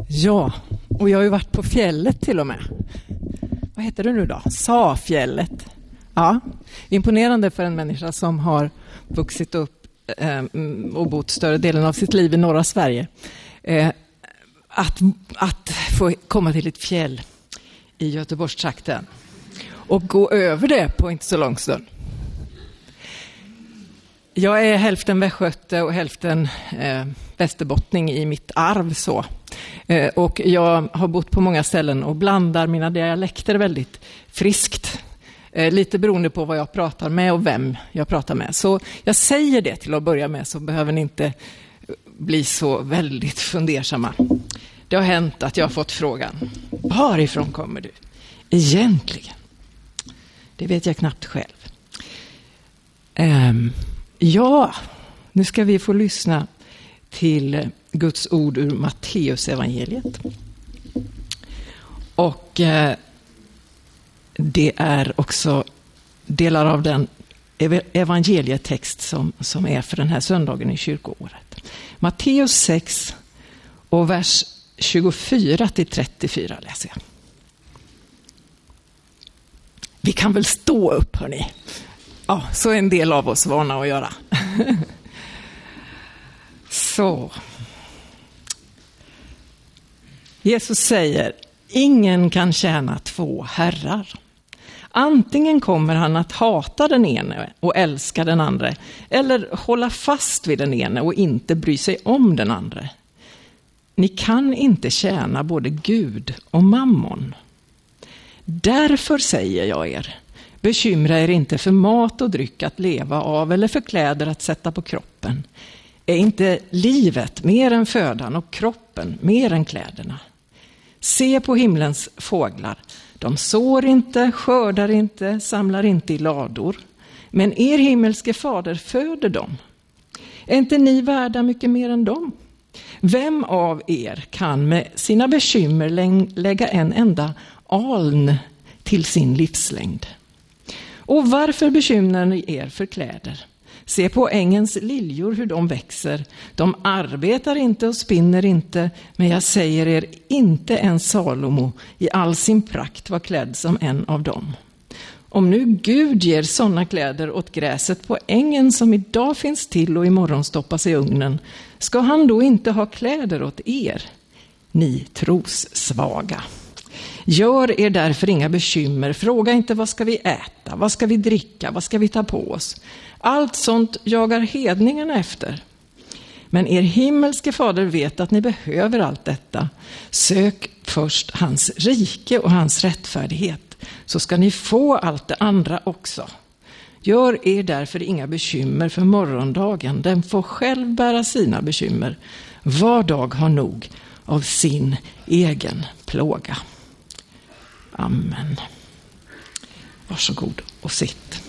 Ja, och jag har ju varit på fjället till och med. Vad heter det nu då? Safjället. Ja, imponerande för en människa som har vuxit upp och bott större delen av sitt liv i norra Sverige. Att få komma till ett fjäll i Göteborgstrakten och gå över det på inte så lång stund. Jag är hälften västgöte och hälften västerbottning i mitt arv så. Och jag har bott på många ställen och blandar mina dialekter väldigt friskt. Lite beroende på vad jag pratar med och vem jag pratar med. Så jag säger det till att börja med, så behöver ni inte bli så väldigt fundersamma. Det har hänt att jag har fått frågan: varifrån kommer du egentligen? Det vet jag knappt själv. Ja, nu ska vi få lyssna till Guds ord ur Matteus evangeliet. Och det är också delar av den evangelietext som är för den här söndagen i kyrkoåret. Matteus 6 och vers 24-34 läser jag. Vi kan väl stå upp, hörni. Ja, så är en del av oss vana att göra. Så. Jesus säger: ingen kan tjäna två herrar. Antingen kommer han att hata den ene och älska den andra, eller hålla fast vid den ene och inte bry sig om den andra. Ni kan inte tjäna både Gud och mammon. Därför säger jag er: bekymra er inte för mat och dryck att leva av eller för kläder att sätta på kroppen. Är inte livet mer än födan och kroppen mer än kläderna? Se på himlens fåglar. De sår inte, skördar inte, samlar inte i lador. Men er himmelske fader föder dem. Är inte ni värda mycket mer än dem? Vem av er kan med sina bekymmer lägga en enda aln till sin livslängd? Och varför bekymrar ni er för kläder? Se på ängens liljor hur de växer. De arbetar inte och spinner inte, men jag säger er, inte en Salomo i all sin prakt var klädd som en av dem. Om nu Gud ger sådana kläder åt gräset på ängen som idag finns till och imorgon stoppas i ugnen, ska han då inte ha kläder åt er, ni trossvaga? Gör er därför inga bekymmer. Fråga inte: vad ska vi äta? Vad ska vi dricka? Vad ska vi ta på oss? Allt sånt jagar hedningarna efter. Men er himmelske fader vet att ni behöver allt detta. Sök först hans rike och hans rättfärdighet, så ska ni få allt det andra också. Gör er därför inga bekymmer för morgondagen. Den får själv bära sina bekymmer. Var dag har nog av sin egen plåga. Amen. Varsågod och sitt.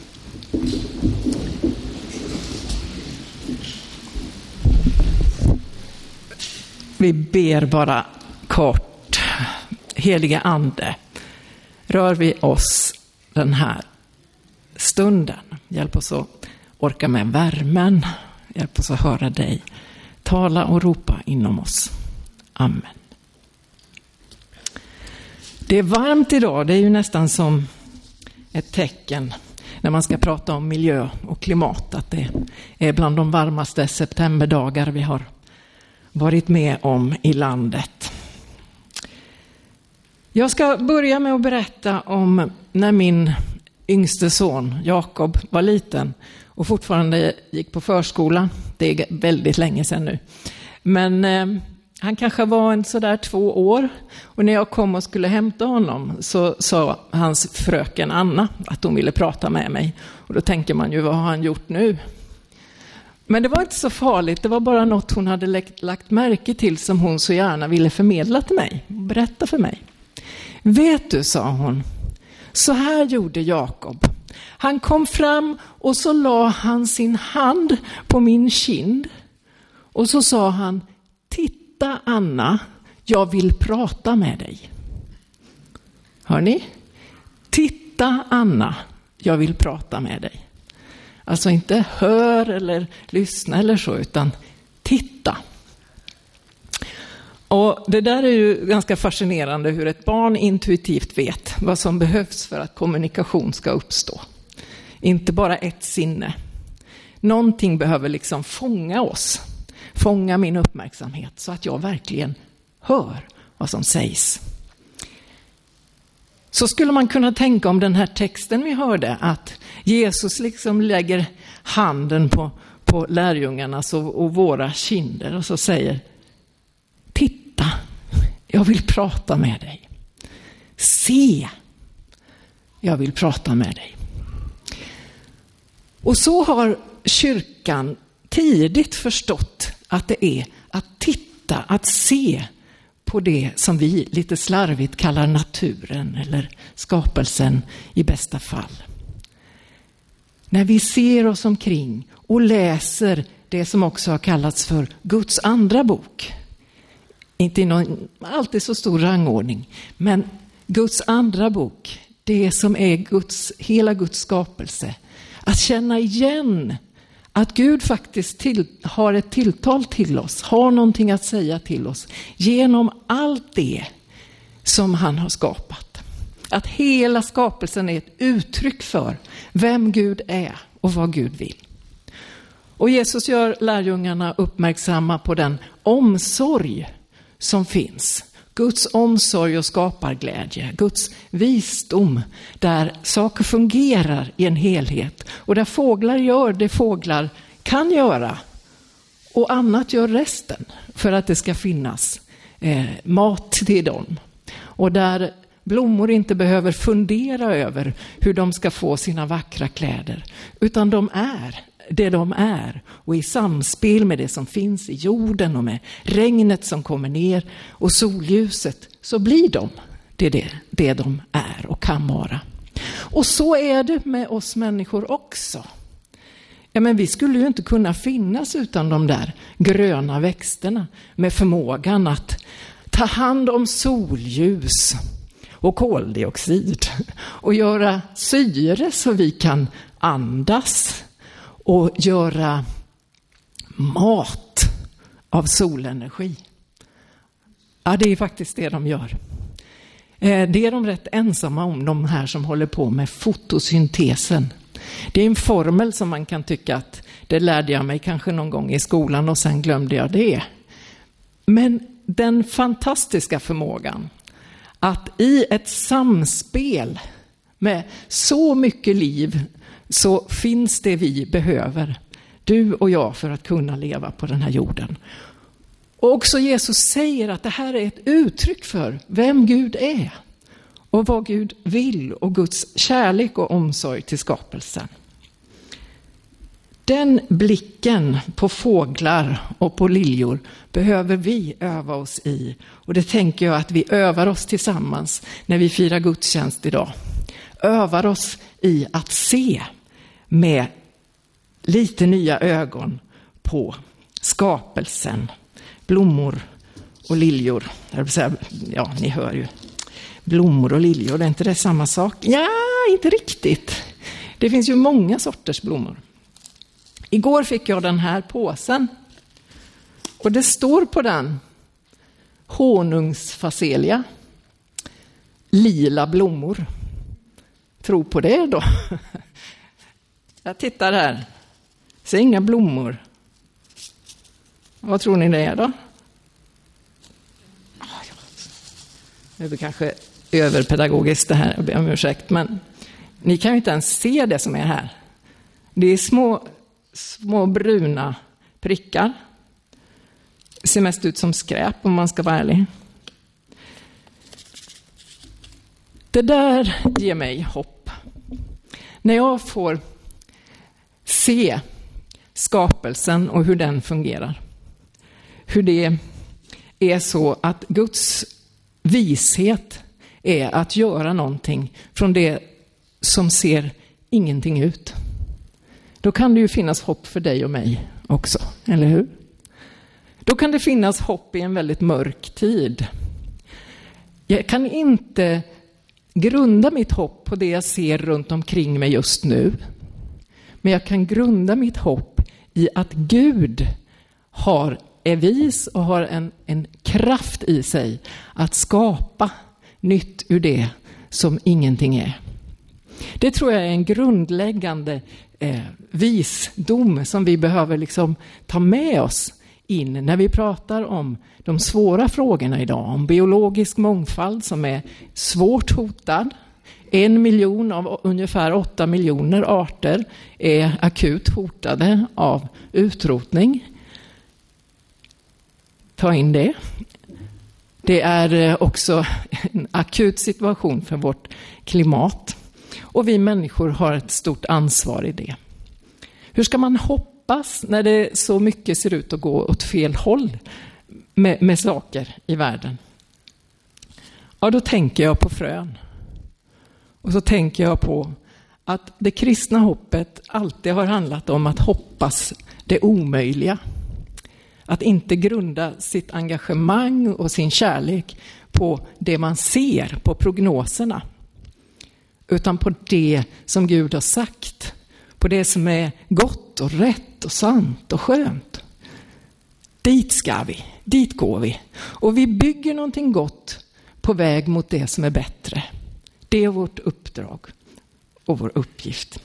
Vi ber bara kort. Heliga ande, rör vi oss den här stunden. Hjälp oss att orka med värmen. Hjälp oss att höra dig. Tala och ropa inom oss. Amen. Det är varmt idag. Det är ju nästan som ett tecken när man ska prata om miljö och klimat, att det är bland de varmaste septemberdagar vi har varit med om i landet. Jag ska börja med att berätta om när min yngste son Jakob var liten och fortfarande gick på förskolan. Det är väldigt länge sedan nu. Men han kanske var en sådär 2 år, och när jag kom och skulle hämta honom så sa hans fröken Anna att hon ville prata med mig. Och då tänker man ju, vad har han gjort nu? Men det var inte så farligt, det var bara något hon hade lagt märke till som hon så gärna ville förmedla till mig och berätta för mig. Vet du, sa hon, så här gjorde Jakob. Han kom fram och så la han sin hand på min kind. Och så sa han: titta Anna, jag vill prata med dig. Hör ni? Titta Anna, jag vill prata med dig. Alltså inte hör eller lyssna eller så, utan titta. Och det där är ju ganska fascinerande hur ett barn intuitivt vet vad som behövs för att kommunikation ska uppstå. Inte bara ett sinne. Någonting behöver liksom fånga oss, fånga min uppmärksamhet så att jag verkligen hör vad som sägs. Så skulle man kunna tänka om den här texten vi hörde, att Jesus liksom lägger handen på lärjungarnas och våra kinder och så säger: titta, jag vill prata med dig. Se, jag vill prata med dig. Och så har kyrkan tidigt förstått att det är att titta, att se på det som vi lite slarvigt kallar naturen eller skapelsen i bästa fall. När vi ser oss omkring och läser det som också har kallats för Guds andra bok. Inte i någon alltid så stor rangordning, men Guds andra bok, det som är hela Guds skapelse. Att känna igen att Gud faktiskt har ett tilltal till oss, har någonting att säga till oss genom allt det som han har skapat. Att hela skapelsen är ett uttryck för vem Gud är och vad Gud vill. Och Jesus gör lärjungarna uppmärksamma på den omsorg som finns. Guds omsorg och skaparglädje, Guds visdom, där saker fungerar i en helhet och där fåglar gör det fåglar kan göra och annat gör resten för att det ska finnas mat till dem. Och där blommor inte behöver fundera över hur de ska få sina vackra kläder, utan de är det de är, och i samspel med det som finns i jorden och med regnet som kommer ner och solljuset, så blir de det de är och kan vara. Och så är det med oss människor också. Ja, men vi skulle ju inte kunna finnas utan de där gröna växterna med förmågan att ta hand om solljus och koldioxid och göra syre så vi kan andas och göra mat av solenergi. Ja, det är faktiskt det de gör. Det är de rätt ensamma om, de här som håller på med fotosyntesen. Det är en formel som man kan tycka att det lärde jag mig kanske någon gång i skolan och sen glömde jag det. Men den fantastiska förmågan att i ett samspel med så mycket liv så finns det vi behöver, du och jag, för att kunna leva på den här jorden. Och också Jesus säger att det här är ett uttryck för vem Gud är och vad Gud vill och Guds kärlek och omsorg till skapelsen. Den blicken på fåglar och på liljor behöver vi öva oss i. Och det tänker jag att vi övar oss tillsammans när vi firar gudstjänst idag. Övar oss i att se med lite nya ögon på skapelsen. Blommor och liljor. Ja, ni hör ju. Blommor och liljor, det är inte det samma sak? Ja, inte riktigt. Det finns ju många sorters blommor. Igår fick jag den här påsen. Och det står på den: honungsfacelia. Lila blommor. Tro på det då. Jag tittar här. Ser inga blommor. Vad tror ni det är då? Det är kanske överpedagogiskt det här, jag ber om ursäkt. Men ni kan ju inte ens se det som är här. Det är små bruna prickar. Ser mest ut som skräp om man ska vara ärlig. Det där ger mig hopp. När jag får se skapelsen och hur den fungerar. Hur det är så att Guds vishet är att göra någonting från det som ser ingenting ut. Då kan det ju finnas hopp för dig och mig också, eller hur? Då kan det finnas hopp i en väldigt mörk tid. Jag kan inte grunda mitt hopp på det jag ser runt omkring mig just nu. Men jag kan grunda mitt hopp i att Gud har är vis och har en kraft i sig att skapa nytt ur det som ingenting är. Det tror jag är en grundläggande visdom som vi behöver liksom ta med oss in när vi pratar om de svåra frågorna idag. Om biologisk mångfald som är svårt hotad. 1 miljon av ungefär 8 miljoner arter är akut hotade av utrotning. Ta in det. Det är också en akut situation för vårt klimat. Och vi människor har ett stort ansvar i det. Hur ska man hoppas när det så mycket ser ut att gå åt fel håll med saker i världen? Ja, då tänker jag på frön. Och så tänker jag på att det kristna hoppet alltid har handlat om att hoppas det omöjliga. Att inte grunda sitt engagemang och sin kärlek på det man ser, på prognoserna. Utan på det som Gud har sagt. På det som är gott och rätt och sant och skönt. Dit ska vi, dit går vi. Och vi bygger någonting gott på väg mot det som är bättre. Det är vårt uppdrag och vår uppgift.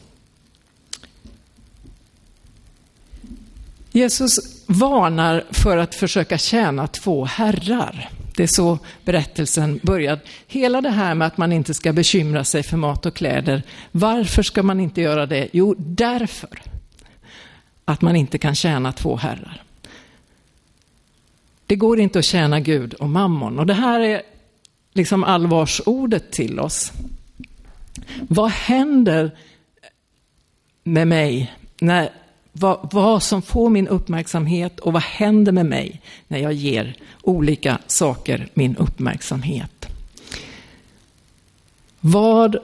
Jesus varnar för att försöka tjäna 2 herrar. Det är så berättelsen började. Hela det här med att man inte ska bekymra sig för mat och kläder. Varför ska man inte göra det? Jo, därför att man inte kan tjäna 2 herrar. Det går inte att tjäna Gud och mammon. Och det här är liksom allvarsordet till oss. Vad händer med mig när vad som får min uppmärksamhet och vad händer med mig när jag ger olika saker min uppmärksamhet? Vad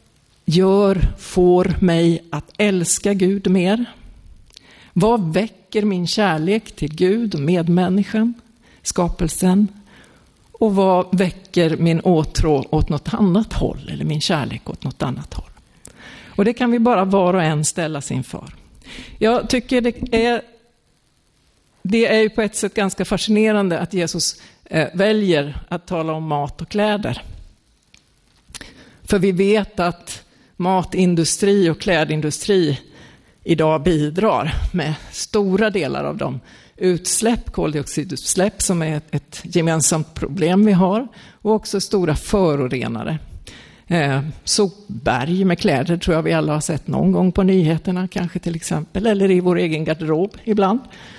får mig att älska Gud mer? Vad väcker min kärlek till Gud och medmänniskan, skapelsen? Och vad väcker min åtrå åt något annat håll eller min kärlek åt något annat håll? Och det kan vi bara var och en ställas inför. Jag tycker det är ju på ett sätt ganska fascinerande att Jesus väljer att tala om mat och kläder. För vi vet att matindustri och klädindustri idag bidrar med stora delar av de koldioxidutsläpp som är ett gemensamt problem vi har, och också stora förorenare. Sopberg med kläder tror jag vi alla har sett någon gång på nyheterna kanske till exempel, eller i vår egen garderob ibland.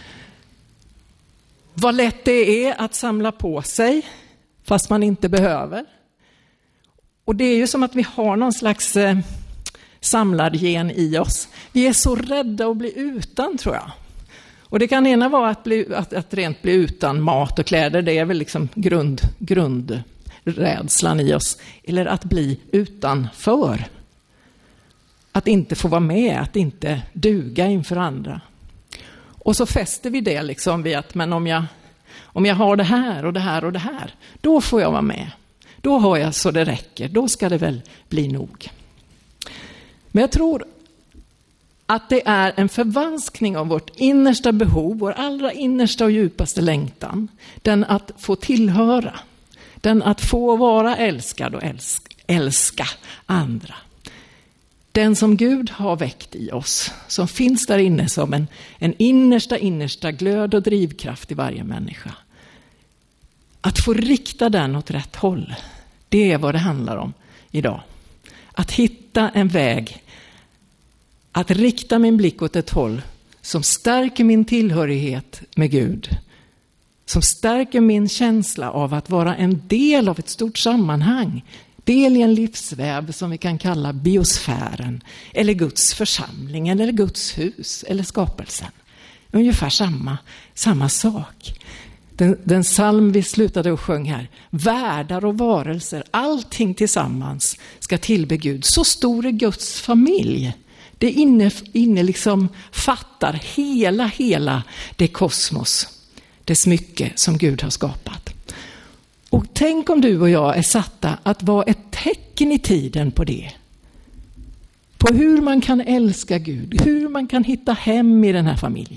Vad lätt det är att samla på sig fast man inte behöver. Och det är ju som att vi har någon slags samlargen i oss. Vi är så rädda att bli utan, tror jag. Och det kan ena vara att rent bli utan mat och kläder. Det är väl liksom grundrädslan i oss. Eller att bli utanför. Att inte få vara med, att inte duga inför andra. Och så fäster vi det liksom vid att men om jag har det här och det här och det här, då får jag vara med. Då har jag så det räcker, då ska det väl bli nog. Men jag tror att det är en förvanskning av vårt innersta behov, vår allra innersta och djupaste längtan. Den att få tillhöra, den att få vara älskad och älska andra. Den som Gud har väckt i oss, som finns där inne som en innersta glöd och drivkraft i varje människa. Att få rikta den åt rätt håll, det är vad det handlar om idag. Att hitta en väg, att rikta min blick åt ett håll som stärker min tillhörighet med Gud. Som stärker min känsla av att vara en del av ett stort sammanhang. Del i en livsväv som vi kan kalla biosfären. Eller Guds församling, eller Guds hus, eller skapelsen. Ungefär samma sak. Den psalm vi slutade och sjöng här. Världar och varelser, allting tillsammans ska tillbe Gud. Så stor är Guds familj. Det inne liksom fattar hela det kosmos, det smycke som Gud har skapat. Och tänk om du och jag är satta att vara ett tecken i tiden på det. På hur man kan älska Gud, hur man kan hitta hem i den här familjen.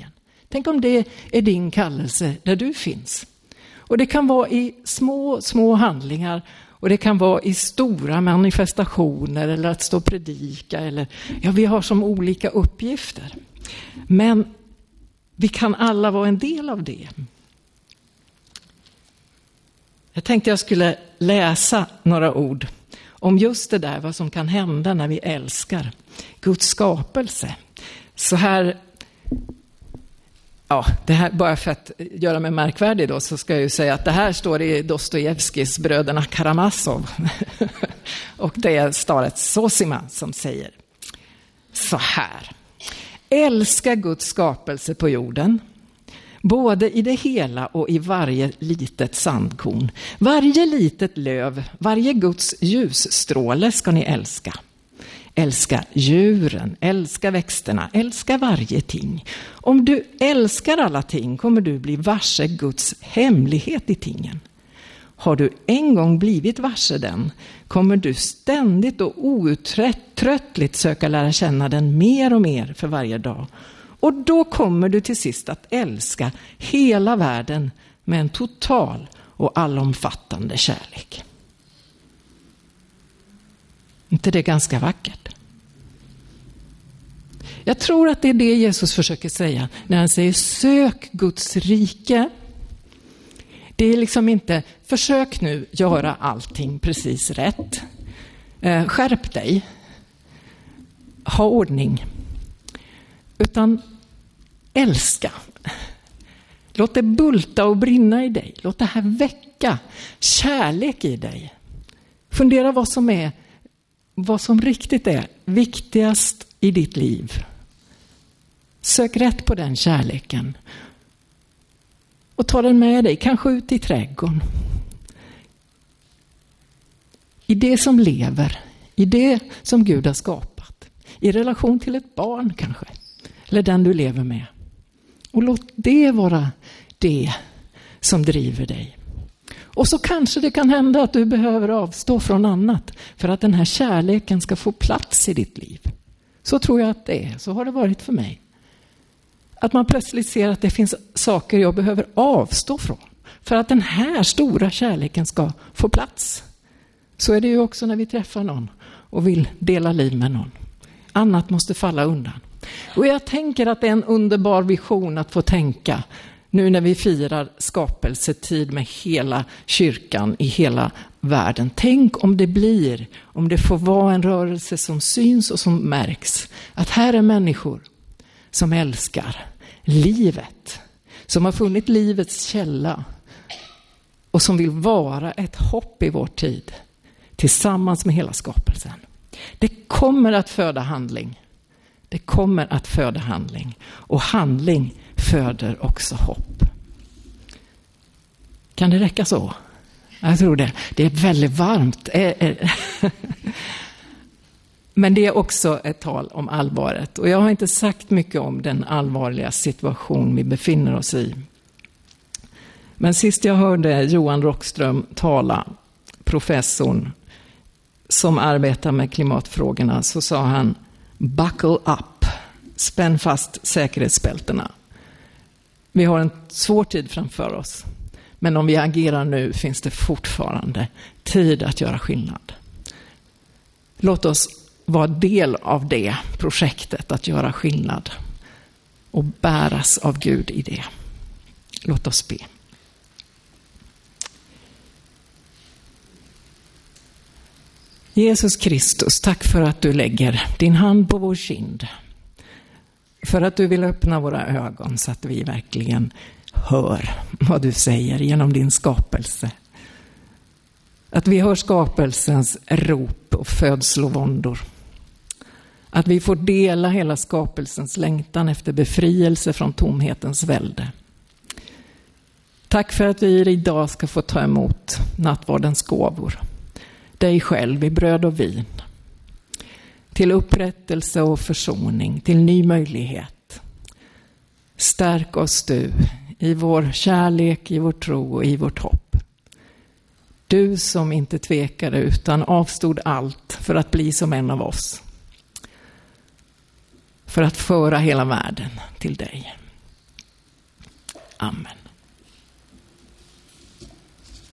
Tänk om det är din kallelse där du finns. Och det kan vara i små handlingar, och det kan vara i stora manifestationer eller att stå och predika. Eller, vi har som olika uppgifter. Men vi kan alla vara en del av det. Jag tänkte jag skulle läsa några ord om just det där, vad som kan hända när vi älskar Guds skapelse. Så här, det här, bara för att göra mig märkvärdig då, så ska jag ju säga att det här står i Dostojevskijs Bröderna Karamazov. Och det är Starets Zosima som säger så här: älska Guds skapelse på jorden, både i det hela och i varje litet sandkorn. Varje litet löv, varje Guds ljusstråle ska ni älska. Älska djuren, älska växterna, älska varje ting. Om du älskar alla ting kommer du bli varse Guds hemlighet i tingen. Har du en gång blivit varse den, kommer du ständigt och outtröttligt söka lära känna den mer och mer för varje dag. Och då kommer du till sist att älska hela världen med en total och allomfattande kärlek. Inte det är ganska vackert? Jag tror att det är det Jesus försöker säga när han säger sök Guds rike. Det är liksom inte försök nu göra allting precis rätt. Skärp dig. Ha ordning. Utan älska. Låt det bulta och brinna i dig. Låt det här väcka kärlek i dig. Fundera vad som riktigt är viktigast i ditt liv. Sök rätt på den kärleken. Och ta den med dig, kanske ut i trädgården. I det som lever, i det som Gud har skapat. I relation till ett barn kanske. Eller den du lever med. Och låt det vara det som driver dig. Och så kanske det kan hända att du behöver avstå från annat för att den här kärleken ska få plats i ditt liv. Så tror jag att det är. Så har det varit för mig. Att man plötsligt ser att det finns saker jag behöver avstå från för att den här stora kärleken ska få plats. Så är det ju också när vi träffar någon och vill dela liv med någon. Annat måste falla undan. Och jag tänker att det är en underbar vision att få tänka nu när vi firar skapelsetid med hela kyrkan i hela världen. Tänk om det får vara en rörelse som syns och som märks. Att här är människor som älskar livet. Som har funnit livets källa. Och som vill vara ett hopp i vår tid. Tillsammans med hela skapelsen. Det kommer att föda handling. Det kommer att föda handling. Och handling föder också hopp. Kan det räcka så? Jag tror det. Det är väldigt varmt. Men det är också ett tal om allvaret. Och jag har inte sagt mycket om den allvarliga situation vi befinner oss i. Men sist jag hörde Johan Rockström tala, professorn som arbetar med klimatfrågorna, så sa han: buckle up, spänn fast säkerhetsbältena. Vi har en svår tid framför oss. Men om vi agerar nu finns det fortfarande tid att göra skillnad. Låt oss vara del av det projektet att göra skillnad. Och bäras av Gud i det. Låt oss be. Jesus Kristus, tack för att du lägger din hand på vår kind. För att du vill öppna våra ögon så att vi verkligen hör vad du säger genom din skapelse. Att vi hör skapelsens rop och födslovåndor. Att vi får dela hela skapelsens längtan efter befrielse från tomhetens välde. Tack för att vi idag ska få ta emot nattvardens gåvor. Dig själv i bröd och vin. Till upprättelse och försoning, till ny möjlighet. Stärk oss du i vår kärlek, i vår tro och i vårt hopp. Du som inte tvekade utan avstod allt för att bli som en av oss. För att föra hela världen till dig. Amen.